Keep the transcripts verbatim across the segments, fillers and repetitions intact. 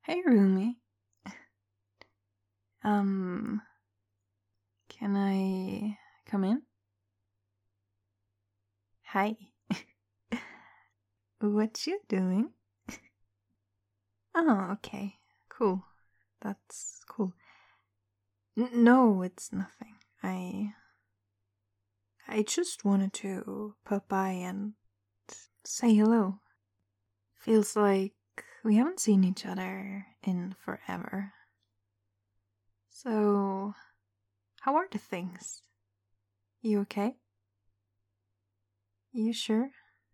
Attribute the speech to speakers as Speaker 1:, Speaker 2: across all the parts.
Speaker 1: Hey, Rumi. Um, can I come in? Hi. What you doing? Oh, okay. Cool. That's cool. N- no, it's nothing. I I just wanted to pop by and say hello. Feels like we haven't seen each other in forever. So, how are the things? You okay? You sure?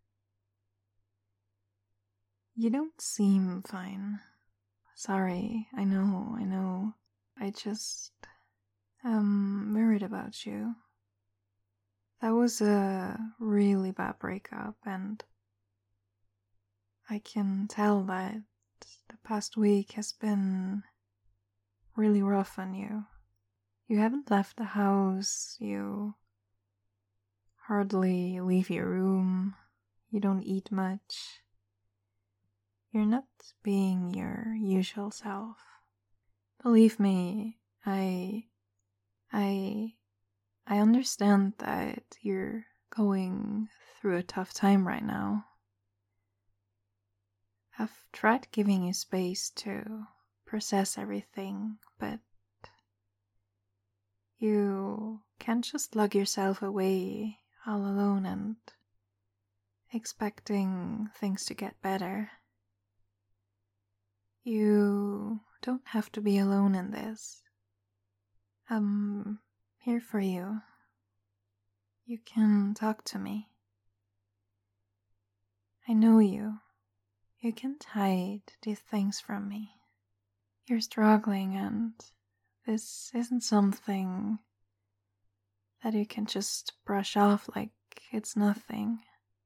Speaker 1: You don't seem fine. Sorry, I know, I know. I just am worried about you. That was a really bad breakup, and I can tell that the past week has been really rough on you. You haven't left the house, you hardly leave your room, you don't eat much. You're not being your usual self. Believe me, I. I. I understand that you're going through a tough time right now. I've tried giving you space to process everything, but you can't just lug yourself away all alone and expecting things to get better. You don't have to be alone in this. I'm here for you. You can talk to me. I know you. You can't hide these things from me. You're struggling, and this isn't something that you can just brush off like it's nothing.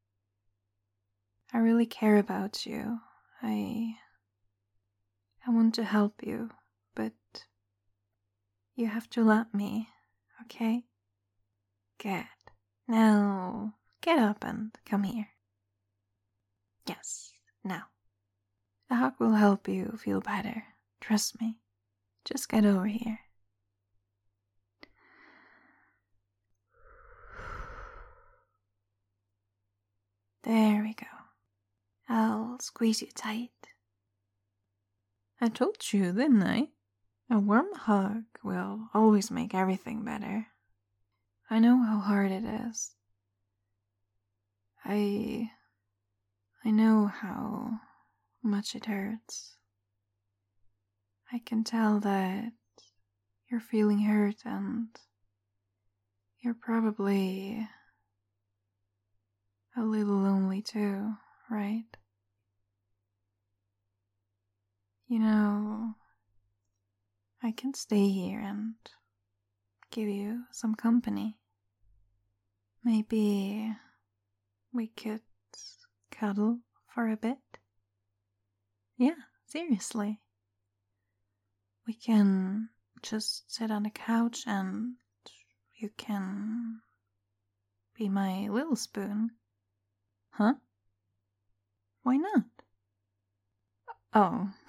Speaker 1: I really care about you. I I want to help you, but you have to let me, okay? Good. Now, get up and come here. Yes, now. A hug will help you feel better. Trust me. Just get over here. There we go. I'll squeeze you tight. I told you, didn't I? A warm hug will always make everything better. I know how hard it is. I... I know how much it hurts. I can tell that you're feeling hurt, and you're probably a little lonely too, right? You know, I can stay here and give you some company. Maybe we could cuddle for a bit? Yeah, seriously. We can just sit on the couch and you can be my little spoon. Huh? Why not? Oh.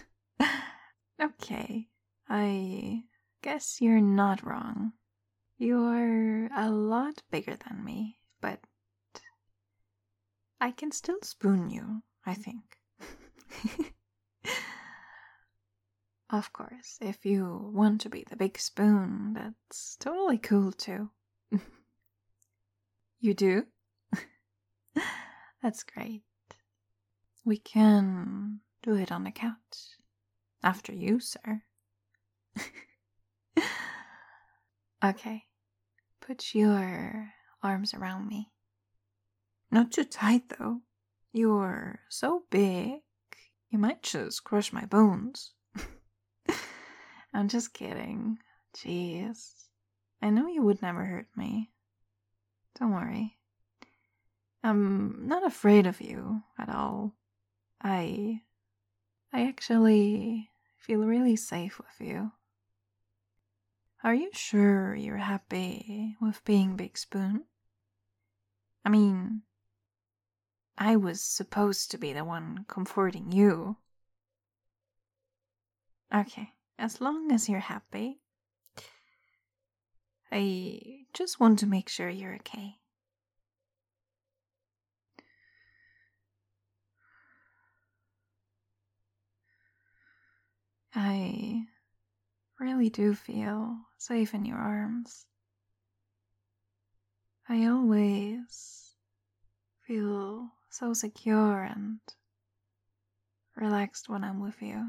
Speaker 1: Okay. I guess you're not wrong. You're a lot bigger than me, but I can still spoon you, I think. Of course, if you want to be the big spoon, that's totally cool too. You do? That's great. We can do it on the couch. After you, sir. Okay. Put your arms around me. Not too tight, though. You're so big, you might just crush my bones. I'm just kidding. Jeez. I know you would never hurt me. Don't worry. I'm not afraid of you at all. I... I actually feel really safe with you. Are you sure you're happy with being Big Spoon? I mean, I was supposed to be the one comforting you. Okay, as long as you're happy. I just want to make sure you're okay. I really do feel safe in your arms. I always feel so secure and relaxed when I'm with you.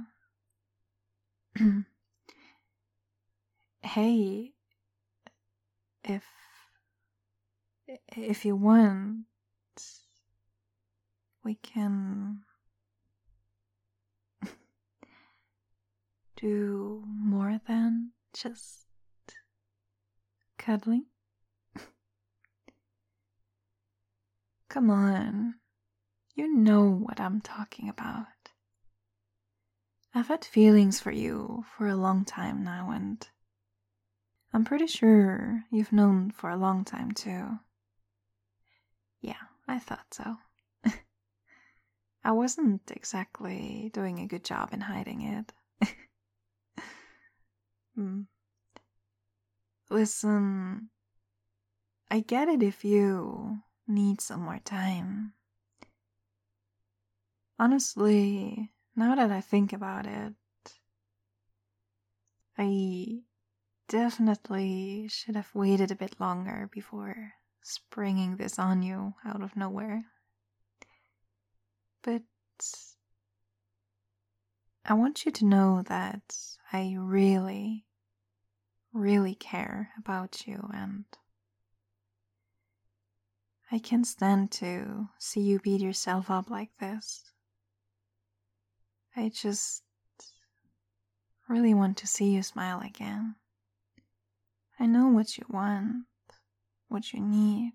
Speaker 1: Hey, if if you want, we can do more than just cuddling. Come on, you know what I'm talking about. I've had feelings for you for a long time now, and I'm pretty sure you've known for a long time too. Yeah, I thought so. I wasn't exactly doing a good job in hiding it. Hmm. Listen, I get it if you need some more time. Honestly, now that I think about it, I definitely should have waited a bit longer before springing this on you out of nowhere. But I want you to know that I really, really care about you, and I can't stand to see you beat yourself up like this. I just really want to see you smile again. I know what you want, what you need.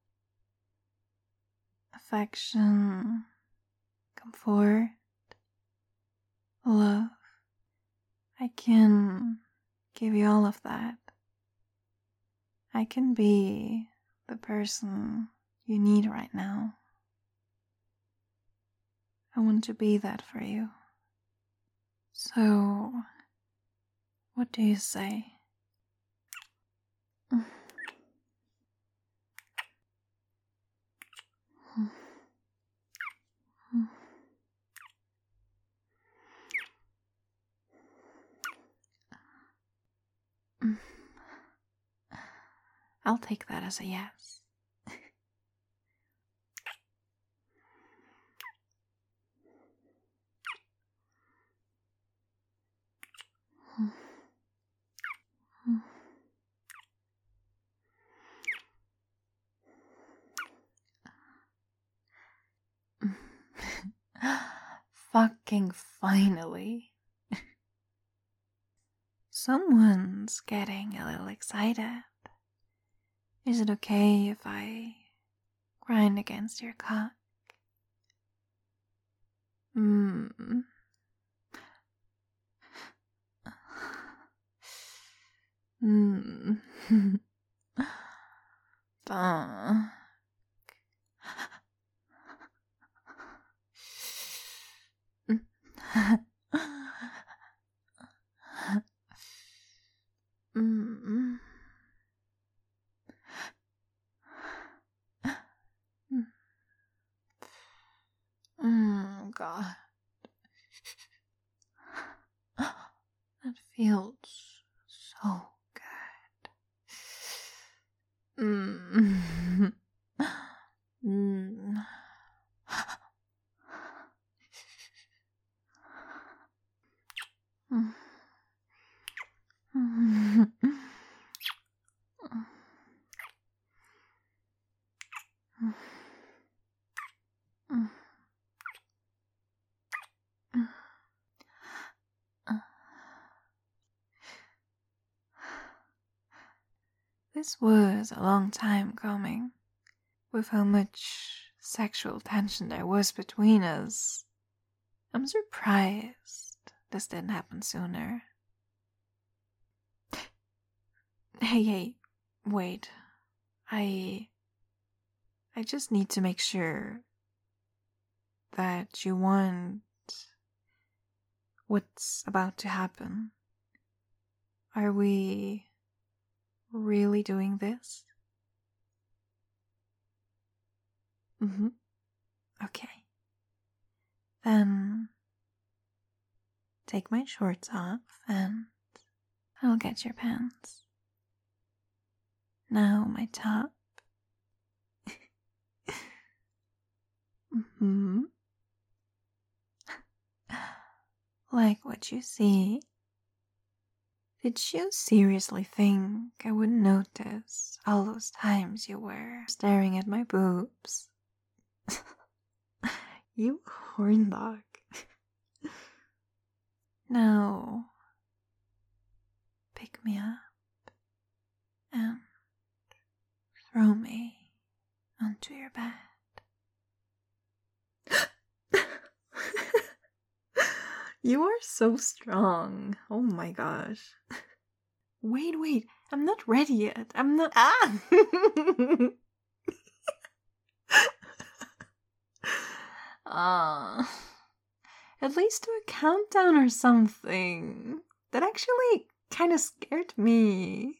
Speaker 1: Affection, comfort, love. I can give you all of that. I can be the person you need right now. I want to be that for you. So, what do you say? I'll take that as a yes. Fucking finally. Someone's getting a little excited. Is it okay if I grind against your cock? Mmm. Mmm. Fuck. Mm. Mm, God. That feels so good. Mm. Mm. This was a long time coming. With how much sexual tension there was between us, I'm surprised this didn't happen sooner. Hey, hey, wait. I... I just need to make sure that you want What's about to happen? Are we really doing this? Mm-hmm. Okay. Then take my shorts off and I'll get your pants. Now my top. Mm-hmm. Like what you see. Did you seriously think I would notice all those times you were staring at my boobs? You horn dog. Now, pick me up and throw me onto your bed. You are so strong. Oh my gosh. Wait, wait. I'm not ready yet. I'm not. Ah! Ah. uh, at least do a countdown or something. That actually kind of scared me.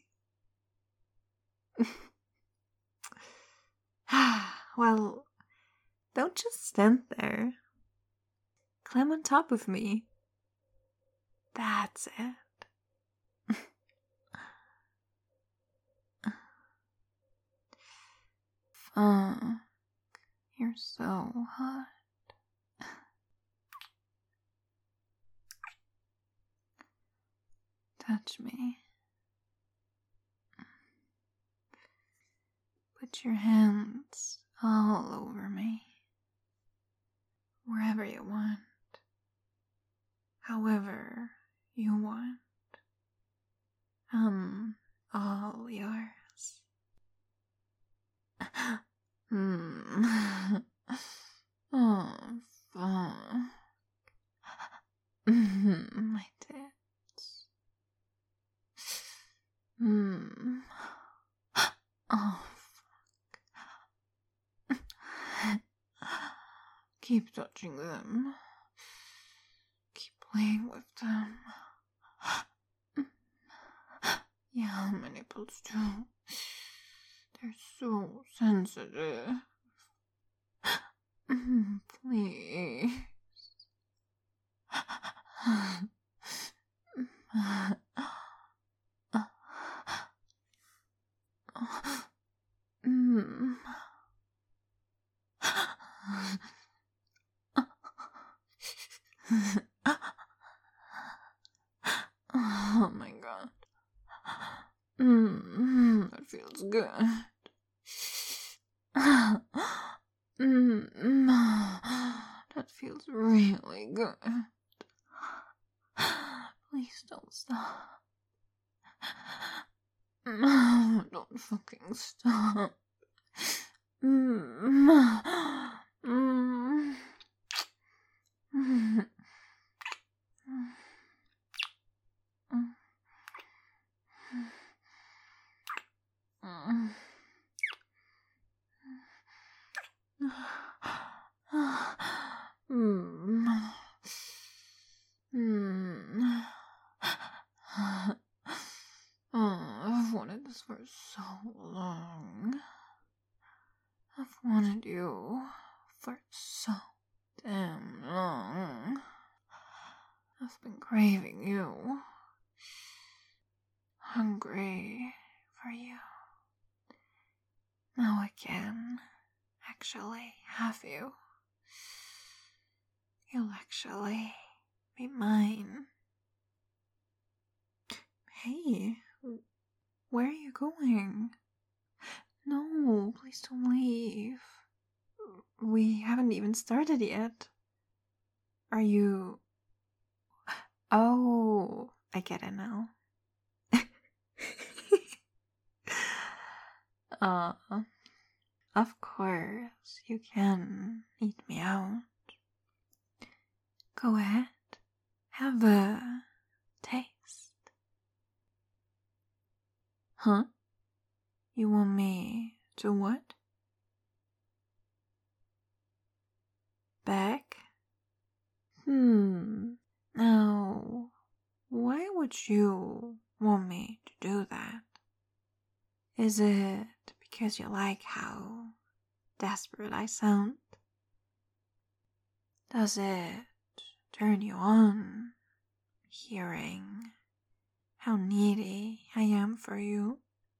Speaker 1: Well, don't just stand there. Climb on top of me. That's it. Fuck. You're so hot. Touch me. Put your hands all over me. Wherever you want. However you want. I'm all yours. Hmm. Oh, fuck. My tits. Hmm. Oh, fuck. Keep touching them. Keep playing with them. Yeah, my nipples too. They're so sensitive. Please. Mm. Oh my god. Mm, that feels good. Mm, that feels really good. Please don't stop. Don't fucking stop. Mm. Mm. Mm. Mm. Mm. Oh, I've wanted this for so long. I've wanted you for so damn long. I've been craving you. Hungry for you. Now I can actually have you. You'll actually be mine. Hey, where are you going? No, please don't leave. We haven't even started yet. Are you... Oh, I get it now. uh, of course, you can eat me out. Go ahead, have a taste. Huh? You want me to what? Back? Hmm. Now, would you want me to do that? Is it because you like how desperate I sound? Does it turn you on hearing how needy I am for you?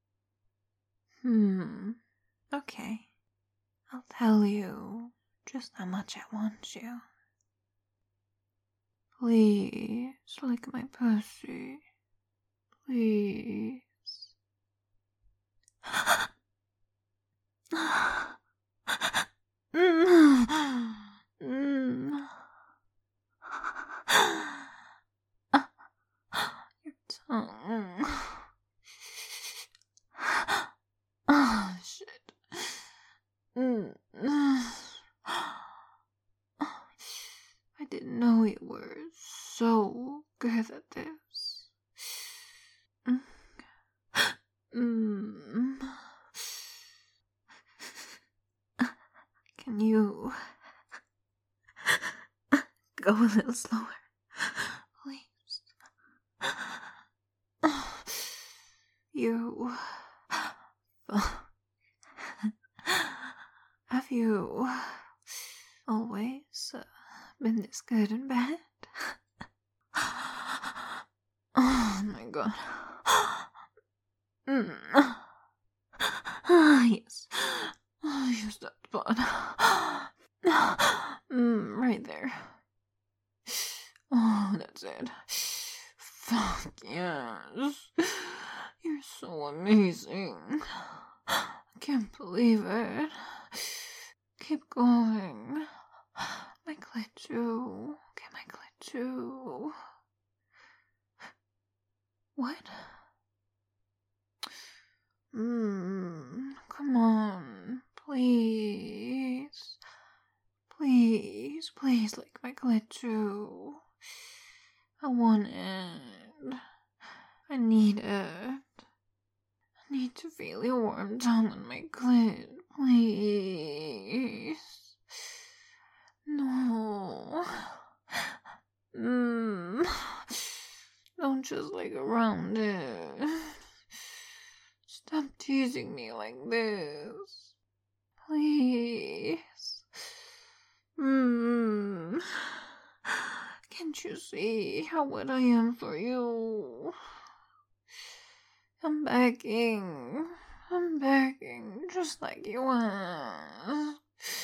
Speaker 1: Hmm, okay. I'll tell you just how much I want you. Please lick my pussy. Please. mm. Mm. Your tongue. Oh, shit. Mm. I didn't know you were so good at this. Mm. Can you go a little slower, please? You... Have you always uh, been this good and bad? Oh my god. Mm. Yes. Oh, use that spot. Mm, right there. Oh, that's it. Fuck yes. You're so amazing. I can't believe it. Keep going. My clit too. Okay, my clit too. What? Mmm, come on. Please. Please, please lick my clit too. I want it. I need it. I need to feel your warm tongue on my clit. Please. No. Mmm. Don't just like around it. Stop teasing me like this. Please. Mmm. Can't you see how wet I am for you? I'm begging. I'm begging, just like you asked.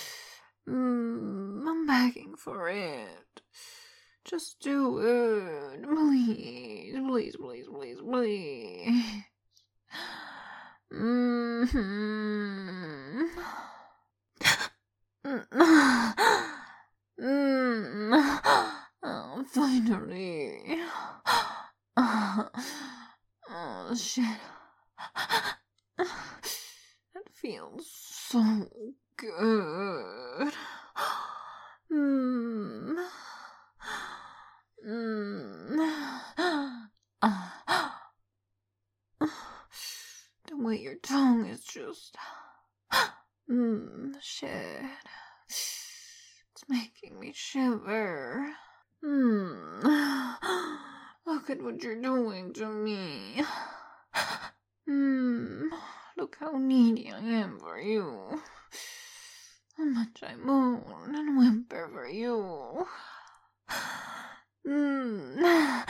Speaker 1: Mm, I'm begging for it. Just do it. Please, please, please, please, please. Mm-hmm. Mm. Oh, finally. Oh, shit. That feels so good. Mm. Mm. The way your tongue is just... Mmm, shit. It's making me shiver. Mmm. Look at what you're doing to me. Mmm. Look how needy I am for you. How much I moan and whimper for you. Mmm.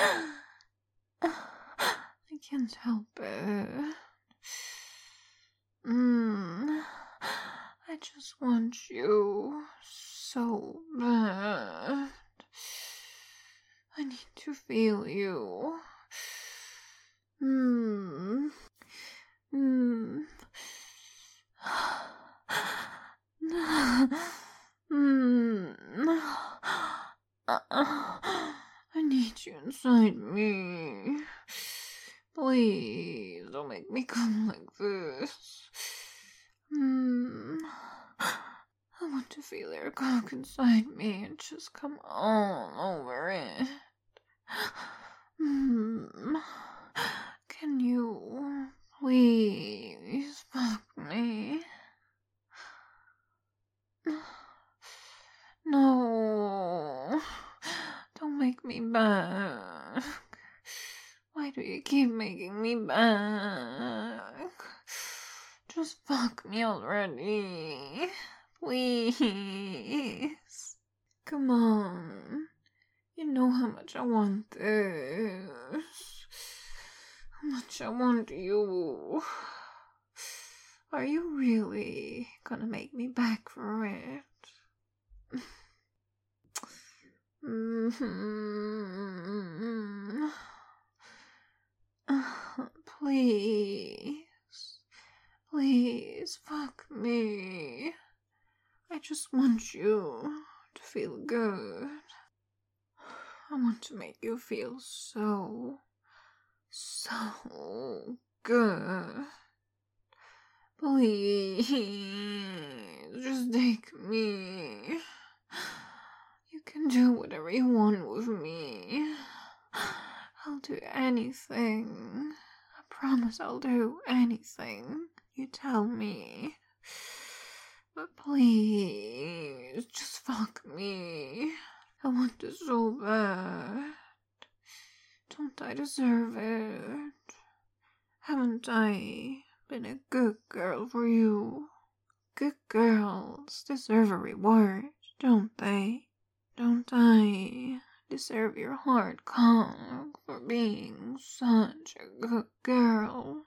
Speaker 1: I can't help it. Mmm. I just want you so bad. I need to feel you. Mmm. Mmm. Mmm. I need you inside me. Please don't make me come like this. Hmm. I want to feel your cock inside me and just come all over it. Hmm. Can you please fuck me? No. Don't make me back. Why do you keep making me back? Just fuck me already. Please. Come on. You know how much I want this. How much I want you. Are you really gonna make me back for it? Mm-hmm. Uh, please. Please, fuck me. I just want you to feel good. I want to make you feel so, so good. Please, just take me. You can do whatever you want with me. I'll do anything. I promise I'll do anything you tell me. But please, just fuck me. I want this so bad. Don't I deserve it? Haven't I been a good girl for you? Good girls deserve a reward, don't they? Don't I deserve your hard cock for being such a good girl?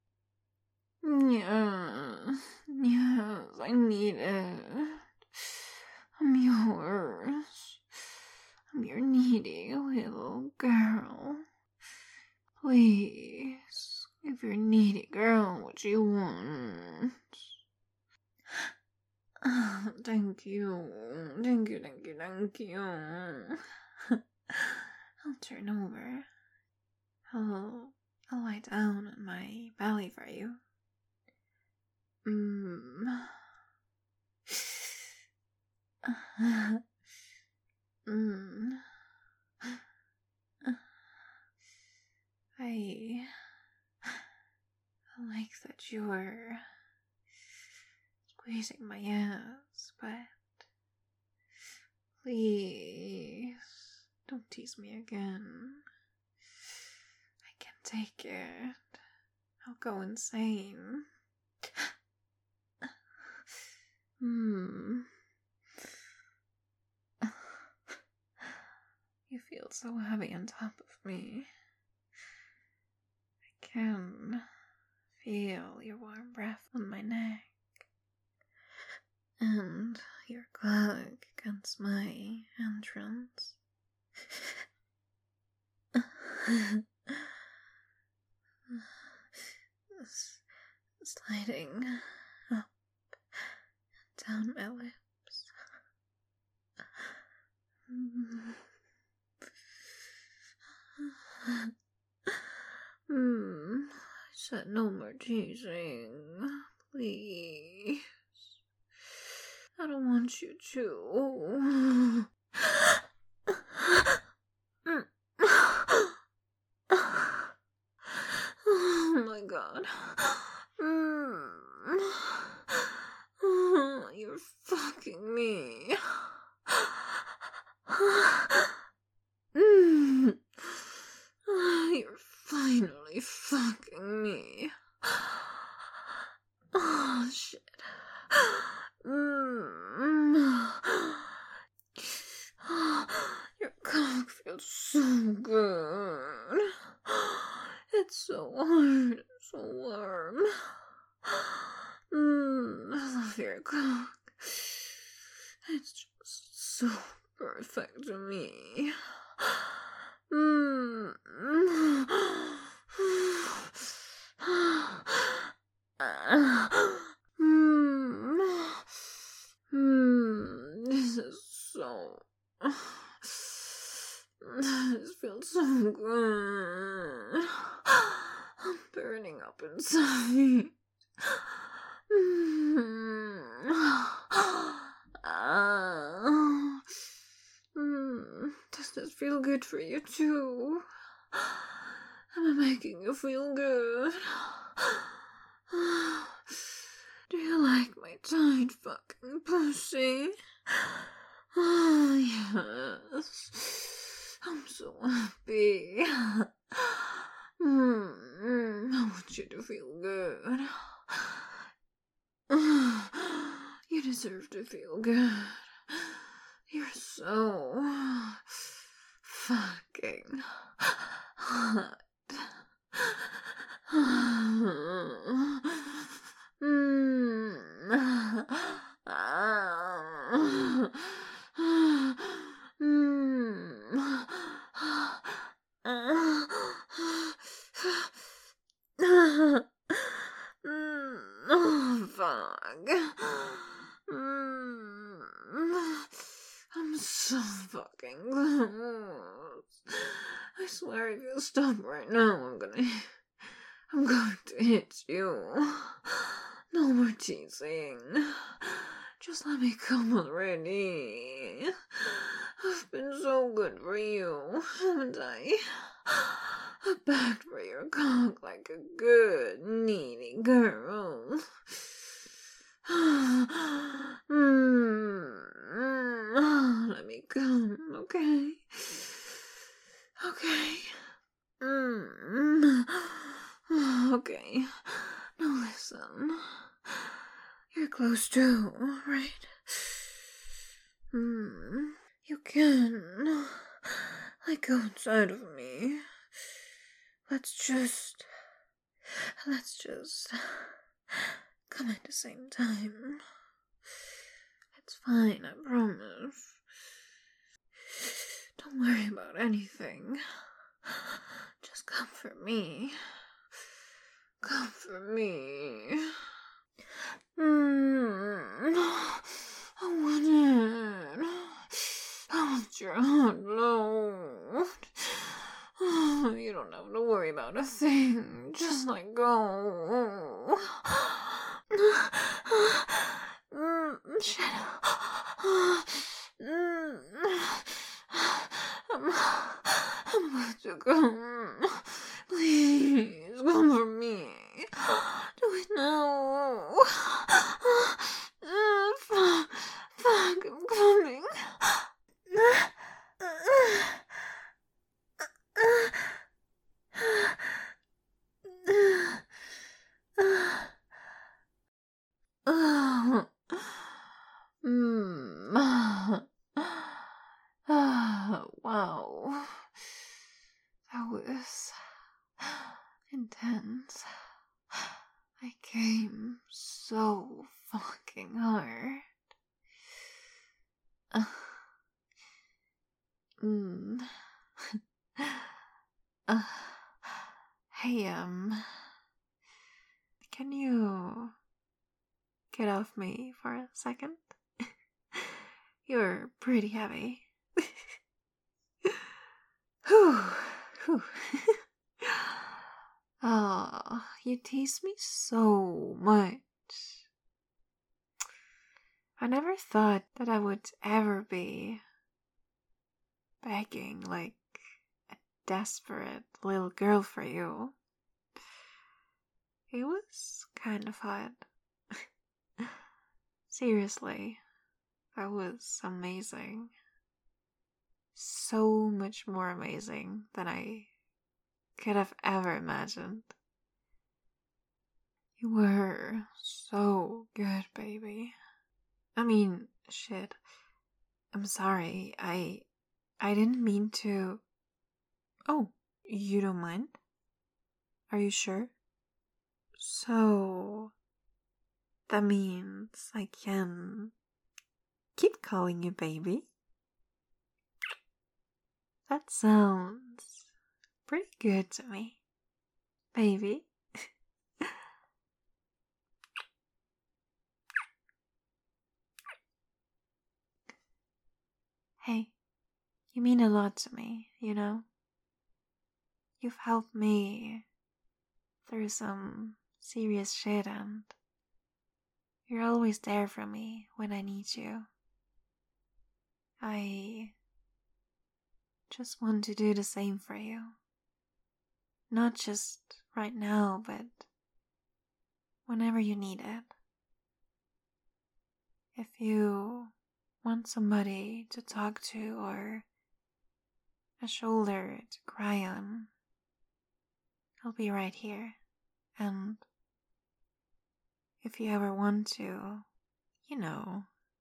Speaker 1: Yes, yes, I need it. I'm yours. I'm your needy little girl. Please, give your needy girl what you want. Oh, thank you. Thank you, thank you, thank you. I'll turn over. I'll, I'll lie down on my belly for you. Mmm. Mmm. I, I like that you're squeezing my ass, but please don't tease me again. I can't take it. I'll go insane. Hmm. You feel so heavy on top of me. I can feel your warm breath on my neck. And your cloak against my entrance. Sliding up and down my lips. Hmm. I said no more teasing, please. I don't want you to. Oh my god. You're fucking me. You're finally fucking me. Oh shit. Your cock feels so good. It's so hard, so warm. Mm, I love your cock. It's just so perfect to me. Mm. Mm. Mm. This is so. This feels so good. I'm burning up inside. Mm. Ah. Mm. Does this feel good for you too? Am I making you feel good? Do you like my tight fucking pussy? Oh, yes. I'm so happy. deserve to feel good. You're so fucking hot. Oh, fuck. I'm so fucking close. I swear if you stop right now, I'm gonna... I'm going to hit you. No more teasing. Just let me come already. I've been so good for you, haven't I? I begged for your cock like a good, needy girl. Mm, let me come, okay? Okay. Mm. Okay. Now listen. You're close too, right? Mm. You can, like, go inside of me. Let's just, let's just come at the same time. It's fine, I promise. Don't worry about anything. Just come for me. Come for me. Mm. I want it. I want your hot load. You don't have to worry about a thing. Just let go. Mm, shit. Mm. I'm, I'm about to come. Please, come for me. Do it now. Fuck, fuck, I'm coming. Wow. That was intense. I came so fucking hard. Uh, mm. uh, hey, um, can you get off me for a second? You're pretty heavy. Whew, whew. Oh, you tease me so much. I never thought that I would ever be begging like a desperate little girl for you. It was kind of hot. Seriously, that was amazing. So much more amazing than I could have ever imagined. You were so good, baby. I mean, shit. I'm sorry. I I didn't mean to. Oh, you don't mind? Are you sure? So that means I can keep calling you baby? That sounds pretty good to me. Baby. Hey, you mean a lot to me, you know? You've helped me through some serious shit and you're always there for me when I need you. I just want to do the same for you. Not just right now, but whenever you need it. If you want somebody to talk to or a shoulder to cry on, I'll be right here. And if you ever want to you know,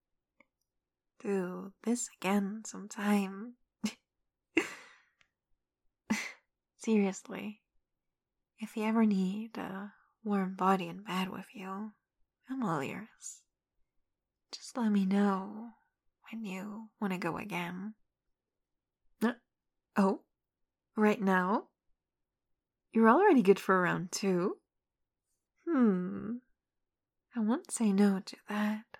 Speaker 1: do this again sometime. Seriously, if you ever need a warm body in bed with you, I'm all ears. Just let me know when you want to go again. Uh, oh, right now? You're already good for round two? Hmm, I won't say no to that.